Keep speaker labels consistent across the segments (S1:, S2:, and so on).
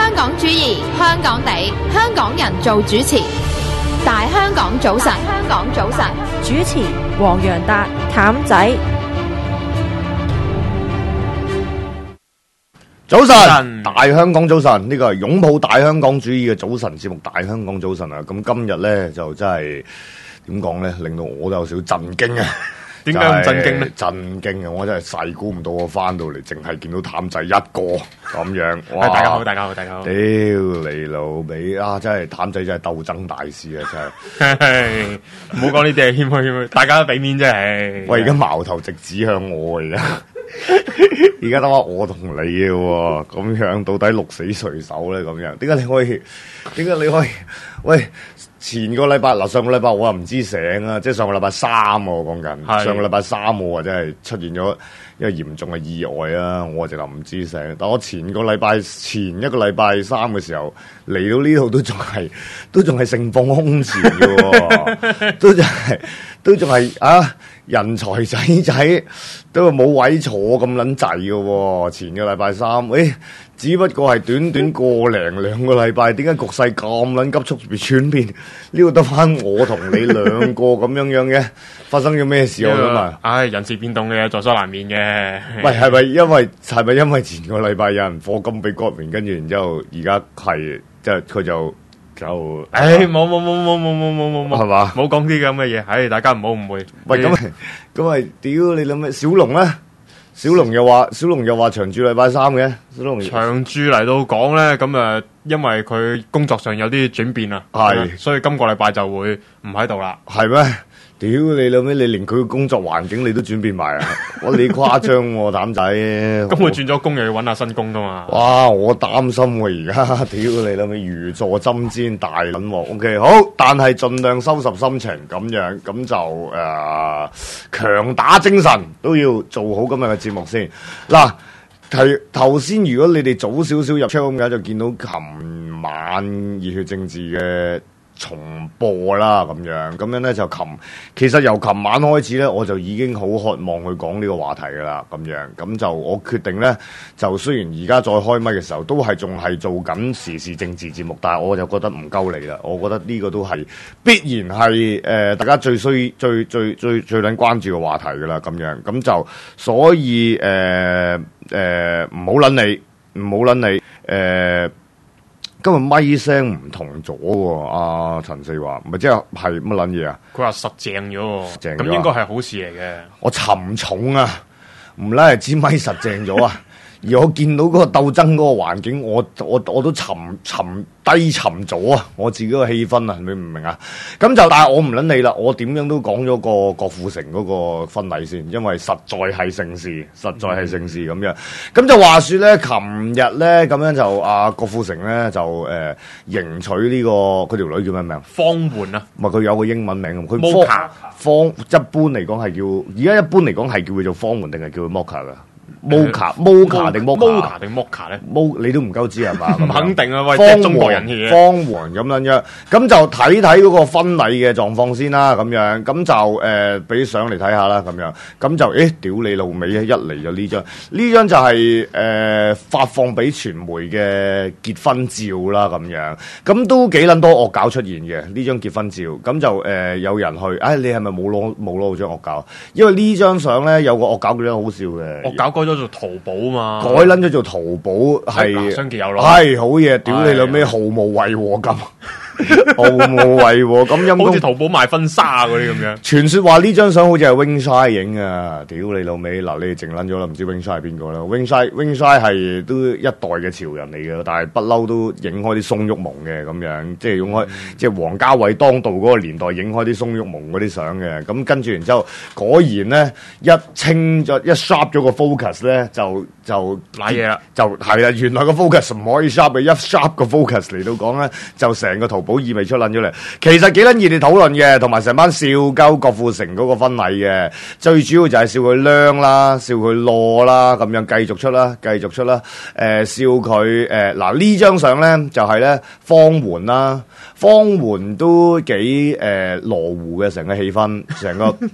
S1: 香港主義，香港地，香港人做主持。大香港早晨，香港早晨，
S2: 主持黃洋達、譚仔。
S3: 早晨，大香港早晨，呢個係擁抱大香港主義嘅早晨節目《大香港早晨》啊！咁今日咧就真係點講咧，令到我都有少少震驚啊！
S4: 點解咁震驚咧？
S3: 震驚啊！我真係細估唔到我翻到嚟，淨係見到譚仔一個咁樣。哇！
S4: 大家好，大家好，大家好！
S3: 屌你老味啊！真係譚仔真係鬥爭大師啊！真係，
S4: 唔好講呢啲嘢，謙虛，大家都俾面啫。係，
S3: 喂，而家矛頭直指向我而家。而家得翻我同你嘅喎，咁樣到底鹿死誰手咧？咁樣點解你可以？喂，前個禮拜嗱，上個禮拜我又唔知醒啊，即係上個禮拜三我講緊，上個禮拜三我真係出現咗一個嚴重嘅意外啊！我直頭唔知醒，但我前一個禮拜三嘅時候嚟到呢度都仲係盛況空前嘅喎，都仲係啊！人才仔都冇位坐咁撚滯嘅喎，前個禮拜三，只不過係短短個零兩個禮拜，點解局勢咁撚急速轉變？呢度得翻我同你兩個咁樣嘅，發生咗咩事我諗啊？
S4: 人事變動嘅在所難免嘅。
S3: 喂，係咪因為前個禮拜有人課金俾郭明，跟住然之後而家係即係佢就？冇，
S4: 係嘛？冇講啲咁嘅嘢，大家唔好誤會。
S3: 喂，咁咪屌你諗咩？小龍咧，小龍又話長住禮拜三嘅，小龍
S4: 長住嚟到講咧，咁因為佢工作上有啲轉變啊，係，所以今個禮拜就會唔喺度啦。
S3: 係咩？屌你老味，你連佢嘅工作環境你都轉變埋啊！哇，你誇張喎，膽仔。咁
S4: 佢轉咗工又要揾下新工噶嘛？
S3: 哇，我擔心喎而家，屌你老味，如坐針氈大撚喎。OK，好，但係盡量收拾心情咁樣，咁就強打精神，都要做好今日嘅節目先。嗱，頭先如果你哋早少少入場咁嘅，就見到琴晚熱血政治嘅重播啦，咁樣咧就其實由琴晚開始咧，我就已經好渴望去講呢個話題噶啦，咁就我決定咧，就雖然而家再開咪嘅時候都係仲係做緊時事政治節目，但係我就覺得唔夠你啦，我覺得呢個都係必然係大家最撚關注嘅話題噶啦，咁就所以唔好撚你今日咪聲唔同咗喎，阿陳四話，唔係即係乜撚嘢啊？
S4: 佢話實正咗，咁應該係好事嚟嘅。
S3: 我沉重啊，唔拉係支咪實正咗啊！而我見到嗰個鬥爭嗰個環境，我都低沉咗啊！我自己個氣氛啊，你唔明啊？咁就但係我唔撚理啦，我點樣都講咗個郭富城嗰個婚禮先，因為實在係盛事咁樣。咁就話說咧，琴日咧咁樣就郭富城咧就迎娶呢個佢條女叫咩名？
S4: 方媛啊，
S3: 唔係佢有個英文名，佢一般嚟講係叫，而家一般嚟講係叫佢做方媛定係叫佢 Mocha 噶？Mocha 定 Mocha 咧？你都唔夠知係嘛？
S4: 唔肯定啊！喂，即係中國人嘅
S3: 方媛咁樣，咁就睇嗰個婚禮嘅狀況先啦。咁樣咁就俾相嚟睇下啦。咁就屌你老味啊！一嚟就呢張就係發放俾傳媒嘅結婚照啦。咁都幾撚多惡搞出現嘅呢張結婚照。咁就有人去，你係咪冇攞張惡搞？因為呢張相咧有個惡搞嘅好笑嘅，
S4: 惡搞改咗做淘寶啊嘛，
S3: 改撚咗做淘寶係
S4: 相見有咯，
S3: 係好嘢，屌你老味，毫無違和感。毫無違和咁陰公，
S4: 好似淘寶賣婚紗嗰啲咁樣。
S3: 傳說話呢張相好似係 Wing Shai 影啊！屌你老味，嗱你哋靜撚咗啦，唔知 Wing Shai 係邊個啦？Wing Shai 係都一代嘅潮人嚟嘅，但係不嬲都影開啲鬆郁蒙嘅咁樣，即係用開即係王家衛當道嗰個年代影開啲鬆郁蒙嗰啲相嘅。咁跟住然之後，果然咧一 sharp 咗個 focus 咧就
S4: 瀨嘢啦，
S3: 就係啦，原來個 focus 唔可以 sharp 嘅，一 sharp 個 focus 嚟到講咧，就成個淘寶意味出撚咗嚟。其實幾撚熱烈討論嘅，同埋成班笑鳩郭富城嗰個婚禮嘅，最主要就係笑佢靚啦，笑佢攞啦，咁樣繼續出啦，笑佢嗱呢張相咧就係咧方媛啦，方媛都幾羅湖嘅成個氣氛，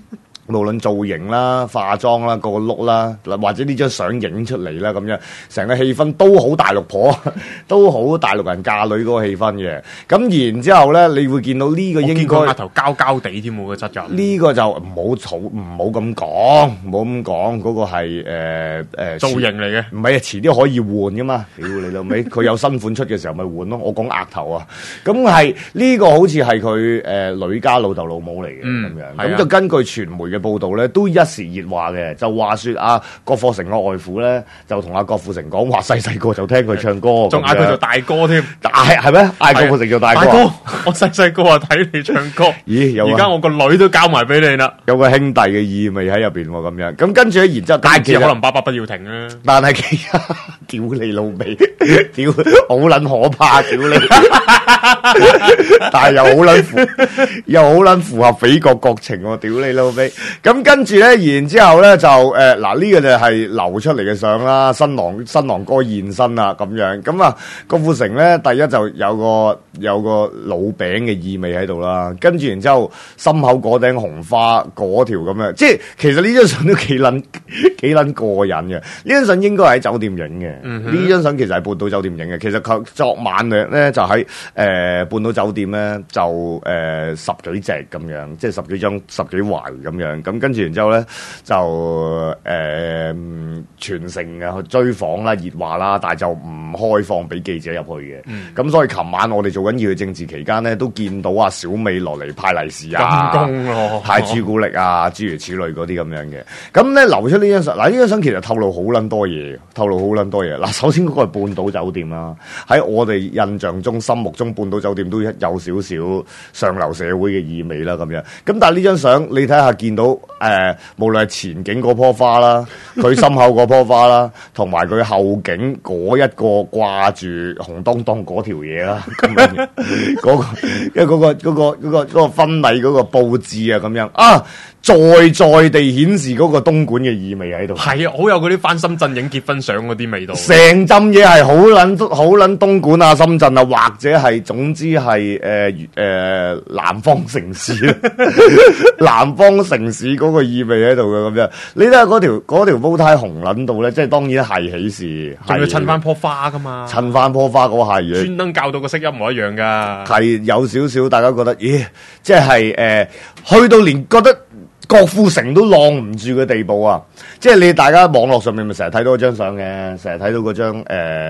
S3: 無論造型啦、化妝啦、個 look 啦，或者呢張相影出嚟啦，咁樣成個氣氛都好大陸婆，都好大陸人嫁女嗰個氣氛嘅。咁然之後咧，你會見到呢個應該
S4: 額頭膠膠地添喎個質感。
S3: 呢個就唔好嘈，唔好咁講，唔好咁講，嗰個係
S4: 造型嚟嘅，
S3: 唔係啊，遲啲可以換噶嘛。屌你老味，佢有新款出嘅時候咪換咯。我講額頭啊，咁係呢個好似係佢女家老豆老母嚟嘅咁樣，咁就根據傳媒嘅報道咧，都一時熱話嘅，就話說郭富城個外父咧，就同郭富城講話細個就聽佢唱歌，
S4: 仲嗌佢做大哥添，
S3: 係咩？嗌郭富城做大哥？
S4: 我細個啊睇你唱歌，
S3: 咦？而
S4: 家我個女都交埋俾你啦，
S3: 有個兄弟嘅意味喺入邊喎，咁樣。咁跟住咧，然之後，但係其實
S4: 可能爸爸不要停啊。
S3: 但係其實屌你老味，屌好撚可怕，屌你！但係又好撚符合匪國國情喎，屌你老味！咁跟住咧，然之後咧就嗱呢個就係流出嚟嘅相啦，新郎哥現身啦咁樣。咁啊，郭富城咧第一就有個老餅嘅意味喺度啦，跟住然之後心口嗰頂紅花嗰條咁樣，即係其實呢張相都幾撚過癮嘅。呢張相應該係喺酒店影嘅，呢張相其實係半島酒店影嘅。其實佢昨晚咧就喺半島酒店咧就十幾隻咁樣，即係十幾張十幾圍咁樣。咁跟住然之後咧就全城啊去追訪啦、熱話啦，但係就唔開放俾記者入去嘅。咁所以琴晚我哋做緊議會政治期間咧，都見到小美落嚟派利是啊、派朱古力啊，諸如此類嗰啲咁樣嘅。咁咧流出呢張相，嗱呢張相其實透露好撚多嘢。嗱，首先嗰個係半島酒店啦，喺我哋印象中、心目中，半島酒店都有少少上流社會嘅意味啦，咁樣。咁但係呢張相你睇下，見到無論係前景嗰棵花啦，佢心口嗰棵花啦，同埋佢後景嗰一個掛住紅當當嗰條嘢啦，咁樣因為嗰個婚禮嗰個佈置啊，咁樣啊。在地顯示嗰個東莞嘅意味喺度，
S4: 係啊，好有嗰啲翻深圳影結婚相嗰啲味道。
S3: 成浸嘢係好撚東莞啊、深圳啊，或者係總之係南方城市，南方城市嗰個意味喺度嘅咁樣。你睇下嗰條煲呔紅撚到咧，即係當然係喜事，
S4: 仲要襯翻棵花噶嘛，
S3: 襯翻棵花嗰係嘢，
S4: 專登教到個色一模一樣噶，
S3: 係有少少大家覺得，咦，即係去到連覺得。郭富城都晾唔住嘅地步啊！即係你大家網絡上面咪成日睇到嗰張相嘅，成日睇到嗰張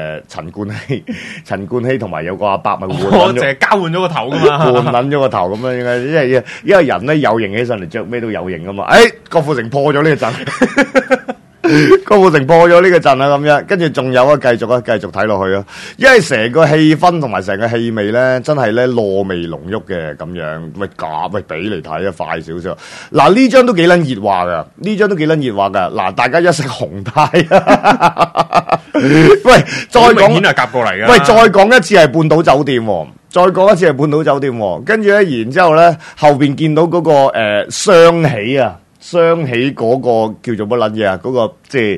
S3: 陳冠希同埋有個阿伯咪換，
S4: 我淨係交換咗個頭噶嘛，
S3: 換撚咗個頭咁樣應該，因為人咧有型起上嚟着咩都有型噶嘛。郭富城破咗呢個陣。郭富城破咗呢個陣啊，咁樣，跟住仲有繼續睇落去啊！因為成個氣氛同埋成個氣味咧，真係咧糯味濃郁嘅咁樣。喂，俾嚟睇啊，快少少。嗱呢張都幾撚熱話噶，嗱，大家一色紅帶啊！喂，再講
S4: 顯係夾過嚟噶。
S3: 喂，再講一次係半島酒店喎。跟住咧，然之後咧，後邊見到嗰個雙喜啊！雙喜嗰個叫做乜撚嘢啊？嗰個即係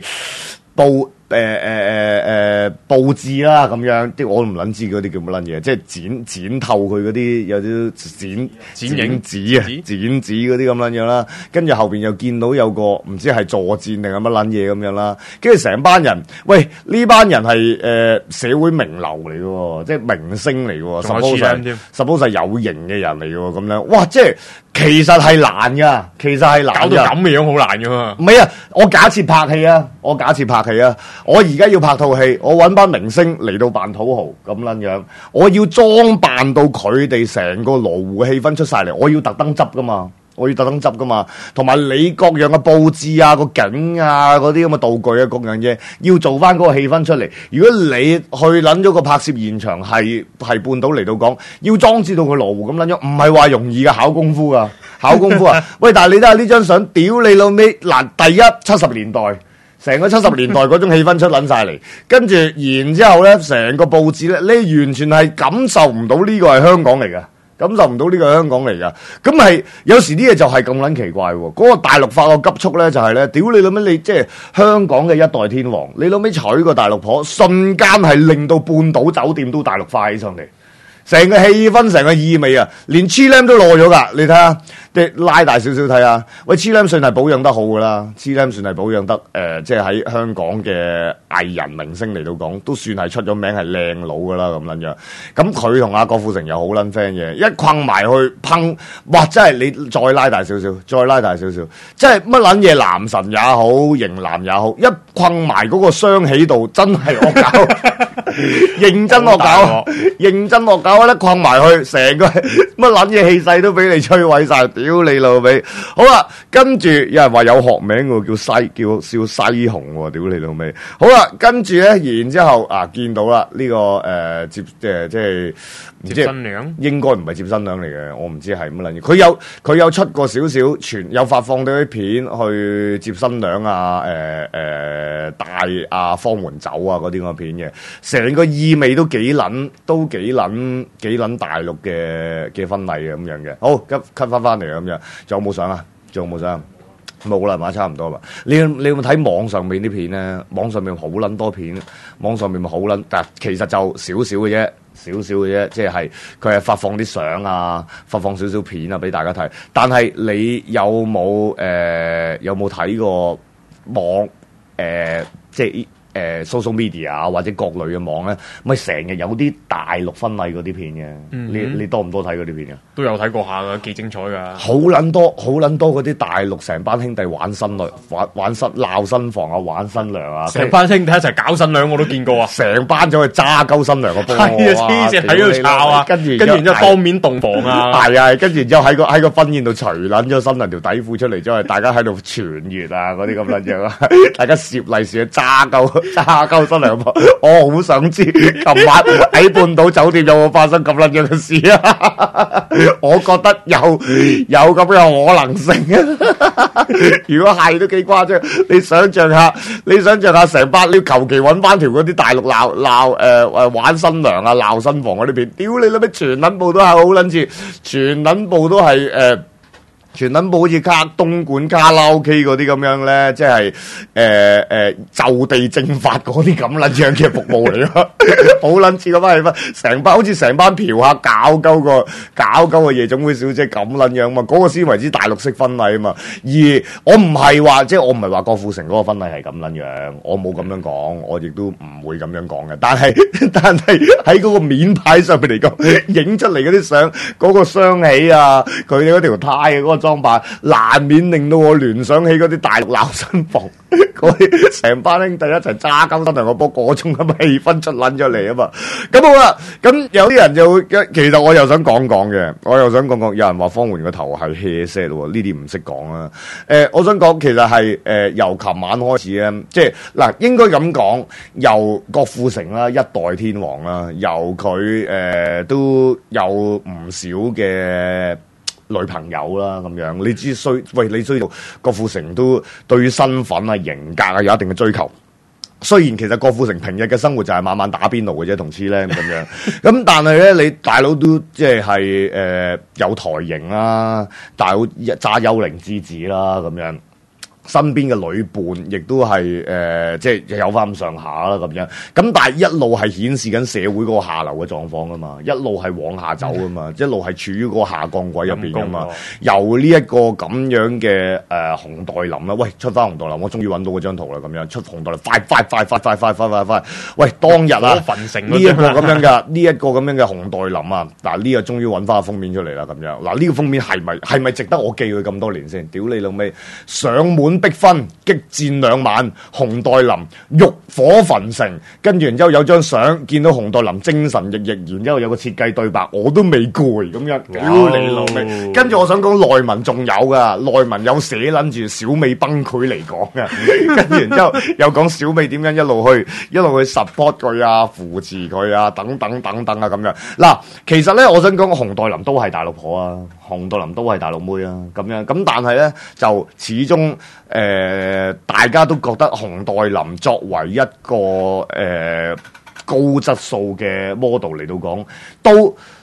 S3: 佈置啦，咁樣啲我唔撚知嗰啲叫乜撚嘢，即係剪透佢嗰啲有啲剪影紙啊，剪紙嗰啲咁撚樣啦。跟住後邊又見到有個唔知係助戰定係乜撚嘢咁樣啦。跟住成班人，喂呢班人係社會名流嚟嘅喎，即係明星嚟嘅喎，suppose 係有型嘅人嚟嘅喎，咁樣哇！即係其實係難㗎，搞
S4: 到咁嘅樣好難㗎嘛。
S3: 唔係啊，我假設拍戲啊，我而家要拍套戲，我揾班明星嚟到扮土豪咁撚樣，我要裝扮到佢哋成個羅湖嘅氣氛出晒嚟，我要特登執噶嘛，同埋你各樣嘅佈置啊、個景啊、嗰啲咁嘅道具啊、各樣嘢，要做翻嗰個氣氛出嚟。如果你去撚咗個拍攝現場係半島嚟到講，要裝置到佢羅湖咁撚樣，唔係話容易嘅，考功夫啊！喂，但係你睇下呢張相，屌你老味嗱，第一70年代。成個70年代嗰種氣氛出撚晒嚟，跟住然之後咧，成個佈置咧，你完全係感受唔到呢個係香港嚟嘅，咁係有時啲嘢就係咁撚奇怪喎。嗰個大陸化個急速咧，就係咧，屌你老味，你即係香港嘅一代天王，你老味娶個大陸婆，瞬間係令到半島酒店都大陸化起上嚟。成個氣氛、成個意味啊，連 Chilam 都落咗㗎，你睇下， 即係拉大少少睇下。喂，Chilam 算係保養得好噶啦，Chilam 算係保養得即係喺香港嘅藝人明星嚟到講，都算係出咗名係靚佬噶啦咁撚樣。咁佢同阿郭富城又好撚 friend 嘅，一困埋去砰，哇！真係你再拉大少少，再拉大少少，即係乜撚嘢男神也好，型男也好，一困埋嗰個雙喜度，真係惡搞，認真惡搞，認真惡搞，一困埋去，成個乜撚嘢氣勢都俾你摧毀晒，屌你老味！好啦，跟住有人話有學名喎，叫西紅喎，屌你老味！好啦，跟住咧，然之後啊，見到啦呢、這個即係
S4: 接新娘，
S3: 應該唔係接新娘嚟嘅，我唔知係乜撚嘢。佢有出過少少有發放到啲片去接新娘啊，帶啊方門走啊嗰啲咁嘅片嘅，成個意味都幾撚大陸嘅婚禮嘅咁樣嘅。好，cut 翻嚟咁樣，仲有冇相啊？仲有冇相？冇啦嘛，差唔多啦。你有冇睇網上面啲片咧？網上面好撚多片，網上面咪好撚，但其實就少少嘅啫。少少嘅啫，即係佢係發放啲相啊，發放少少片啊俾大家睇。但係你有冇睇過網即係social media 啊或者各類嘅網咧，咪成日有啲大陸婚禮嗰啲片嘅。你多唔多睇嗰啲片啊？
S4: 都有睇過下噶，幾精彩噶。
S3: 好撚多嗰啲大陸成班兄弟玩新娘，玩鬧新房啊，玩新娘啊，
S4: 成班兄弟一齊搞新娘我都見過啊！
S3: 成班走去揸鳩新娘個波，
S4: 係啊，黐線喺度炒啊，跟住然之後當面洞房啊，
S3: 係啊，跟住然之後喺個婚宴度除撚咗新娘條底褲出嚟，之後大家喺度傳閱啊嗰啲咁撚樣啊，大家攝利是去揸鳩新娘個波，我好想知琴晚喺半島酒店有冇發生咁撚樣嘅事啊？我覺得有咁嘅可能性啊！如果係都幾誇張，你想象下成班，你求其揾翻條嗰啲大陸鬧玩新娘啊、鬧新房嗰啲片，屌你老味，全撚部都係好撚似，全撚部都係全撚部好似東莞卡拉 OK 嗰啲咁樣咧，即係就地正法嗰啲咁撚樣嘅服務嚟咯，好撚似嗰班氣氛，成班好似成班嫖客搞鳩個夜總會小姐咁撚樣嘛，嗰個先為之大陸式婚禮啊嘛。而我唔係話即係我唔係話郭富城嗰個婚禮係咁撚樣，我冇咁樣講，我亦都唔會咁樣講嘅。但係喺嗰個面牌上面嚟講，影出嚟嗰啲相，嗰個雙喜啊，佢哋嗰條呔嘅嗰個裝扮，難免令到我聯想起嗰啲大陸鬧新房，嗰啲成班兄弟一齊揸鳩新娘個波，嗰種咁嘅氣氛出撚咗嚟啊嘛。咁好啦，咁有啲人就會，其實我又想講嘅，有人話方媛個頭係 hairset 喎，呢啲唔識講啊。我想講其實係由琴晚開始咧，即係嗱應該咁講，由郭富城啦，一代天王啦，由佢都有唔少嘅女朋友啦咁樣，你知道郭富城都對於身份啊、型格啊有一定嘅追求。雖然其實郭富城平日嘅生活就係晚晚打邊爐嘅啫，同黐咧咁樣。咁但係咧，你大佬都即係有台型啦，大佬揸幽靈之子啦咁樣。身邊嘅女伴亦都係即係有翻咁上下啦咁樣，咁但係一路係顯示緊社會嗰個下流嘅狀況噶嘛，一路係往下走噶嘛，一路係處於嗰個下降軌入邊噶嘛。由呢一個咁樣嘅紅黛林啦，喂出翻紅黛林，我終於揾到嗰張圖啦，咁樣出紅黛林，快！喂，當日啊，呢一個咁樣嘅紅黛林啊，嗱呢個終於揾翻個封面出嚟啦，咁樣嗱呢個封面係咪值得我記佢咁多年先？屌你老味，上門逼婚，激戰2晚，紅黛林欲火焚城，跟住然之後有張相，見到紅黛林精神奕奕，然之後有個設計對白，我都未攰咁樣，屌你老味！跟住我想講內文仲有噶，內文有寫撚住小美崩潰嚟講嘅，跟住然之後又講小美點樣一路去 support 佢啊，扶持佢啊，等等啊咁樣。嗱，其實咧我想講紅黛林都係大陸婆啊，紅黛林都係大陸妹啊，咁樣咁，但係咧就始終。大家都覺得紅黛林作為一個高質素嘅 model 嚟到講，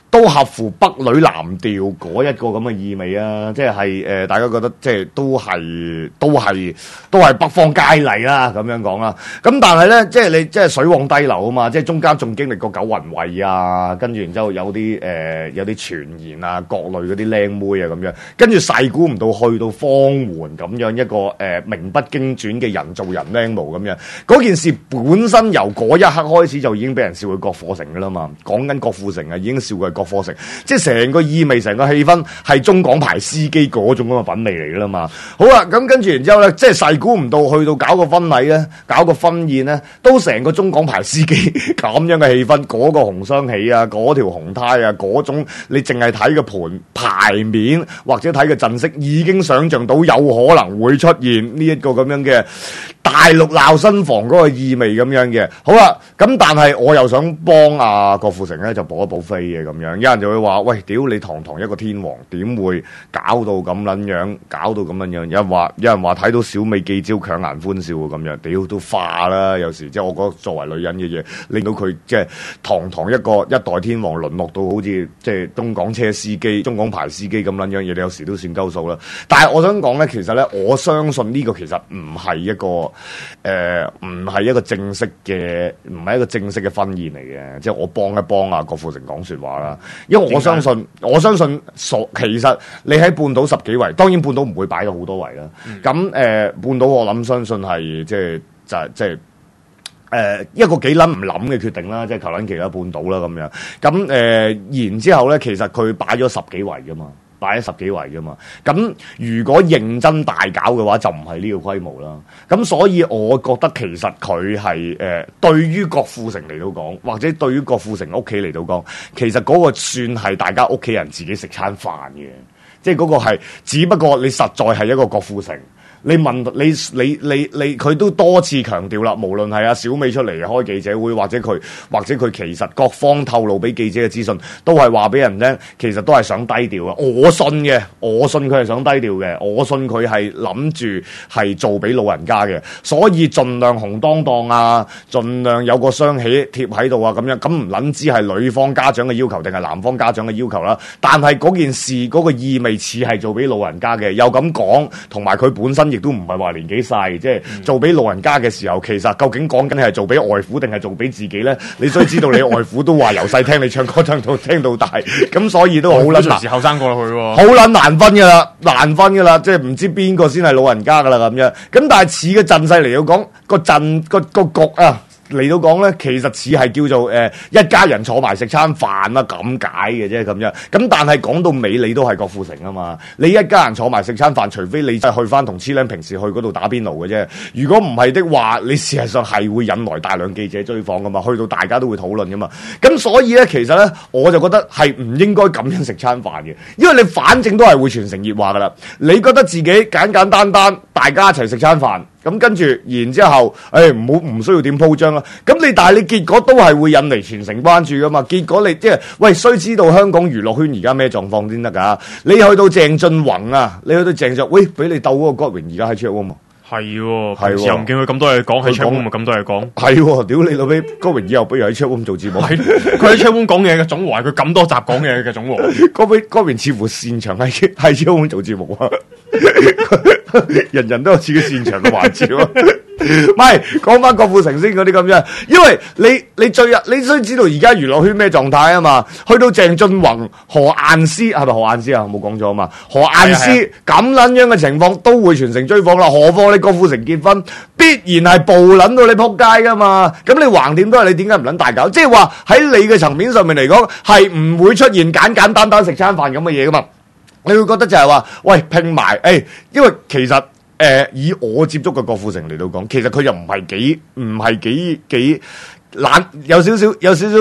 S3: 都合乎北女藍調嗰一個咁嘅意味啊！即係大家覺得即係都係北方佳麗啦，咁樣講啦。咁但係咧，即係你即係水往低流啊嘛，即係中間仲經歷過九雲衛啊，跟住然之後有啲傳言啊，各類嗰啲靚妹啊咁樣，跟住細估唔到去到方媛咁樣一個名不經傳嘅人造人靚模咁樣，嗰件事本身由嗰一刻開始就已經俾人笑佢郭富城噶啦嘛，講緊郭富城啊，已經笑佢郭富城，即係成個意味、成個氣氛係中港牌司機嗰種咁嘅品味嚟噶啦嘛。好啦，咁跟住然之後咧，即係細估唔到去到搞個婚禮咧，搞個婚宴咧，都成個中港牌司機咁樣嘅氣氛，嗰個紅雙喜啊，嗰條紅胎啊，嗰種你淨係睇個盤牌面或者睇個陣式，已經想像到有可能會出現呢一個咁樣嘅大陸鬧新房嗰個意味咁樣嘅。好啦，咁但係我又想幫阿郭富城咧就補一補飛嘅咁樣，有人就會話：喂，屌你堂堂一個天王，點會搞到咁撚樣？搞到咁樣樣？有人話睇到小美記招強顏歡笑咁樣，屌都化啦！有時即係我覺得作為女人嘅嘢，令到佢即係堂堂一代天王，淪落到好似即係中港車司機、中港牌司機咁撚樣嘢，你有時都算鳩數啦。但係我想講咧，其實咧，我相信呢個其實唔係一個唔係一個正式嘅婚宴嚟嘅，即係我幫一幫阿郭富城講説話啦。因為我相信其實你喺半島10幾圍，當然半島唔會擺到好多圍啦。咁半島我相信係即係一個幾諗唔諗嘅決定啦，即係求撚其啦半島啦咁樣。咁然之後咧，其實佢擺咗10幾圍噶嘛。擺咗10幾圍㗎嘛，咁如果認真大搞嘅話，就唔係呢個規模啦。咁所以我覺得其實佢係對於郭富城嚟到講，或者對於郭富城屋企嚟到講，其實嗰個算係大家屋企人自己食餐飯嘅，即係嗰個係，只不過你實在係一個郭富城。你問你佢都多次強調啦，無論係阿小美出嚟開記者會，或者佢其實各方透露俾記者嘅資訊，都係話俾人聽，其實都係想低調嘅。我信佢係想低調嘅，我信佢係諗住係做俾老人家嘅，所以盡量紅當當啊，盡量有個雙喜貼喺度啊，咁樣咁唔撚知係女方家長嘅要求定係男方家長嘅要求啦。但係嗰件事嗰個意味似係做俾老人家嘅，又咁講，同埋佢本身亦都唔係話年紀細，即係做俾老人家嘅時候，其實究竟講緊係做俾外父定係做俾自己咧？你所以知道你外父都話由細聽你唱歌聽到大，咁所以都好撚難。
S4: 後生過去喎，
S3: 好撚難分噶啦，即係唔知邊個先係老人家噶啦咁樣。咁但係似嘅陣勢嚟到講，個局啊。嚟到講咧，其實似係叫做一家人坐埋食餐飯啦，咁解嘅啫咁樣。咁但係講到尾，你都係郭富城啊嘛。你一家人坐埋食餐飯，除非你真係去翻同黐靚平時去嗰度打邊爐嘅啫。如果唔係的話，你事實上係會引來大量記者追訪噶嘛。去到大家都會討論噶嘛。咁所以咧，其實咧，我就覺得係唔應該咁樣食餐飯嘅，因為你反正都係會傳承熱話噶啦。你覺得自己簡簡單單，大家一齊食餐飯。咁跟住，然之後，唔需要點鋪張啦。咁但係你結果都係會引嚟全城關注噶嘛。結果你即係，須知道香港娛樂圈而家咩狀況先得㗎？你去到鄭俊弘啊，你去到鄭俊，俾你鬥嗰個郭榮而家喺 Chatroom 啊。
S4: 係喎，平時又唔見佢咁多嘢講，喺 Chatroom 咪咁多嘢講。係
S3: 喎，屌你老味，郭榮以後不如喺 Chatroom 做節目。
S4: 佢喺 Chatroom 講嘢嘅總和，佢咁多集講嘢嘅總和。
S3: 郭榮似乎擅長喺 Chatroom 做節目啊。人人都有自己擅長嘅環節啊。唔係講翻郭富城先嗰啲咁樣，因為你需知道而家娛樂圈咩狀態啊嘛。去到鄭俊弘、何雁詩係咪何雁詩啊？冇講錯啊嘛。何雁詩咁撚樣嘅情況都會全城追訪啦。何況你郭富城結婚，必然係暴撚到你撲街噶嘛。咁你橫掂都係你點解唔撚大搞？即係話喺你嘅層面上面嚟講，係唔會出現簡簡單單食餐飯咁嘅嘢噶嘛。你會覺得就係話，拼埋，因為其實以我接觸嘅郭富城嚟到講，其實佢又唔係幾懶，有少少，唔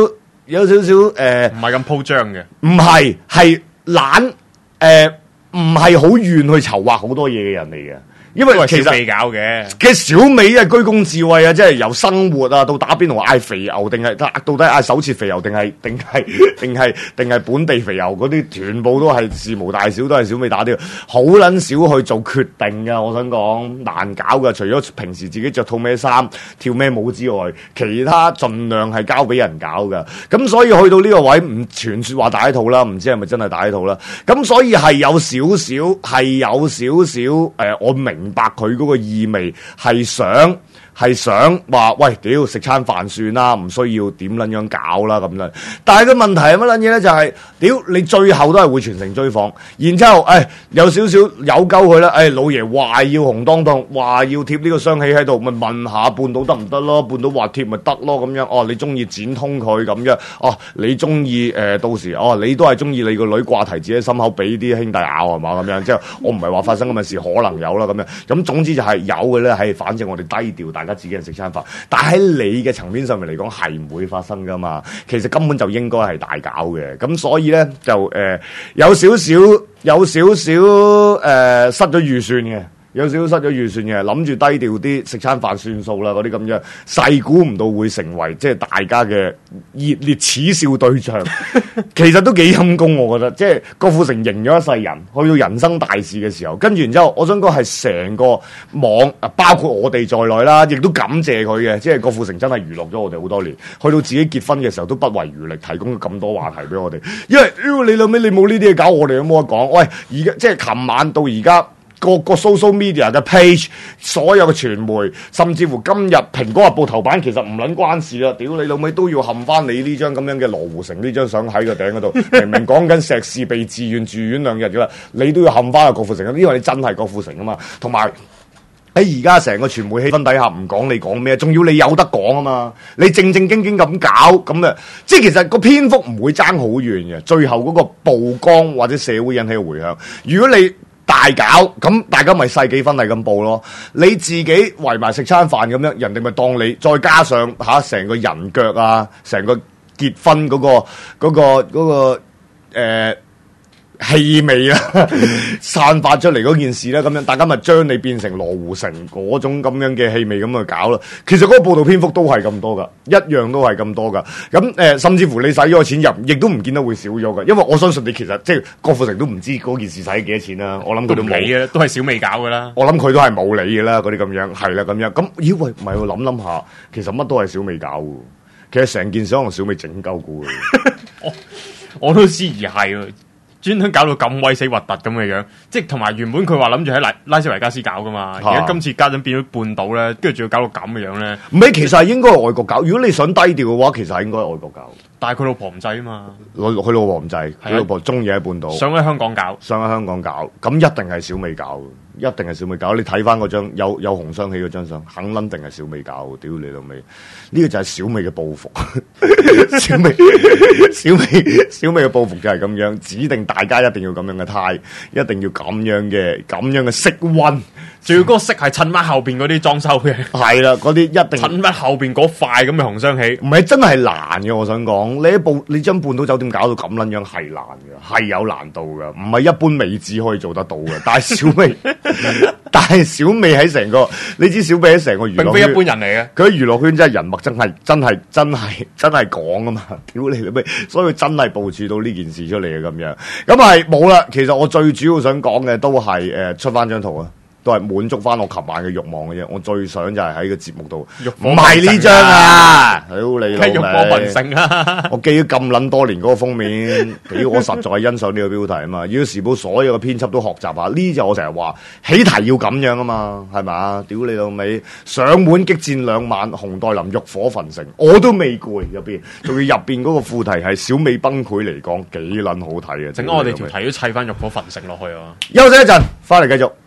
S3: 係
S4: 咁鋪張嘅，
S3: 唔係懶，唔係好願去籌劃好多嘢嘅人嚟嘅。 因為其實
S4: 未搞嘅
S3: 小美啊，居功至偉啊，即係由生活啊到打邊爐嗌肥牛，定係到底嗌手切肥牛，定係本地肥牛嗰啲，全部都係事無大小都係小美打啲，好撚少去做決定噶。我想講難搞噶，除咗平時自己着套咩衫、跳咩舞之外，其他盡量係交俾人搞噶。咁所以去到呢個位，唔傳說話打一套啦，唔知係咪真係打一套啦。咁所以係有少少我明白佢嗰個意味係想話，喂，屌食餐飯算啦，唔需要點撚樣搞啦咁樣。但係個問題係乜撚嘢咧？就係屌你最後都係會全城追訪，然之後有少少有鳩佢啦。老爺話要紅當當，話要貼呢個雙喜喺度，咪問下半島得唔得咯？半島話貼咪得咯咁樣。哦，你中意剪通佢咁樣。哦，你中意到時你都係中意你個女掛提子喺心口俾啲兄弟咬係嘛咁樣。即係我唔係話發生咁嘅事，可能有啦咁樣。咁總之就係有嘅咧，係反正我哋低調，大家自己人食餐飯。但喺你嘅層面上面嚟講，係唔會發生噶嘛。其實根本就應該係大搞嘅。咁所以咧就有少少失咗預算嘅。有少少失咗預算嘅，諗住低調啲食餐飯算數啦，嗰啲咁樣，細估唔到會成為即係大家嘅熱烈恥笑對象。其實都幾陰功，我覺得，即係郭富城贏咗一世人，去到人生大事嘅時候，跟住然之後，我想講係成個網包括我哋在內啦，亦都感謝佢嘅，即係郭富城真係娛樂咗我哋好多年，去到自己結婚嘅時候都不遺餘力提供咗咁多話題俾我哋，因為你諗起你冇呢啲嘢搞，我哋都冇得講。喂，而家即係琴晚到而家。個 social media 嘅 page， 所有嘅傳媒，甚至乎今日蘋果日報頭版，其實唔撚關事啦！屌你老味都要冚翻你呢張咁樣嘅羅湖城呢張相喺個頂嗰度，明明講緊碩士被自願住院2日嘅啦，你都要冚翻個郭富城，因為你真係郭富城啊嘛，同埋。喺而家成個傳媒氣氛底下，唔講你講咩，仲要你有得講啊嘛！你正正經經咁搞，咁啊，即係其實個篇幅唔會爭好遠嘅，最後嗰個曝光或者社會引起嘅迴響，如果你大搞咁，大家咪細幾分例咁報咯。你自己圍埋食餐飯咁樣，人哋咪當你，再加上成個人腳啊，成個結婚嗰個氣味啊，散發出嚟嗰件事咧，咁樣大家咪將你變成羅湖城嗰種咁樣嘅氣味咁去搞啦。其實嗰個報道篇幅都係咁多噶，一樣都係咁多噶。咁甚至乎你使咗錢入，亦都唔見得會少咗噶。因為我相信你其實即係郭富城都唔知嗰件事使幾多錢啦。我諗佢都冇理嘅，
S4: 都係小美搞噶啦。
S3: 我諗佢都係冇理嘅啦，嗰啲咁樣係啦咁樣。咁咦喂，唔係我諗下，其實乜都係小美搞嘅。其實成件事可能小美整鳩估嘅。
S4: 我都知而係。專登搞到咁威死核突咁嘅樣，即係同埋原本佢話諗住喺拉斯維加斯搞噶嘛，而家今次家陣變咗半島咧，跟住仲要搞到咁嘅樣咧。
S3: 唔係，其實係應該係外國搞。如果你想低調嘅話，其實係應該係外國搞。
S4: 但係佢老婆唔制啊嘛，
S3: 佢老婆唔制，佢老婆中意喺半島，
S4: 想喺香港搞，
S3: 咁一定係小美搞，一定係小美搞。你睇翻嗰張有紅雙喜嗰張相，肯撚定係小美搞。屌你老味，呢個就係小美嘅報復。小美嘅報復就係咁樣，指定大家一定要咁樣嘅態，一定要咁樣嘅色溫。
S4: 仲要嗰個色係襯翻後邊嗰啲裝修嘅，
S3: 係啦，嗰啲一定
S4: 襯翻後邊嗰塊咁嘅紅雙喜，
S3: 唔係真係難嘅。我想講，你將半島酒店搞到咁撚樣係難嘅，係有難度嘅，唔係一般美子可以做得到嘅。但係小美喺成個，你知小美喺成個娛樂圈，
S4: 並非一般人嚟嘅。
S3: 佢喺娛樂圈真係人脈真係講啊嘛！屌你老味，所以佢真係部署到呢件事出嚟嘅咁樣。咁係冇啦。其實我最主要想講嘅都係出翻張圖啊。都係滿足翻我琴晚嘅慾望嘅啫，我最想就係喺個節目度，唔係呢張啊！屌你老味，
S4: 慾火焚城啊！
S3: 我記咗咁撚多年嗰個封面，屌我實在係欣賞呢個標題啊嘛！要時報所有嘅編輯都學習下，呢就我成日話起題要咁樣啊嘛，係咪？屌你老味，上門激戰2晚，熊黛林慾火焚城，我都未攰入邊，仲要入邊嗰個副題係小美崩潰嚟講，幾撚好睇嘅！
S4: 整我哋條題都砌翻慾火焚城落去啊！
S3: 休息一陣，翻嚟繼續。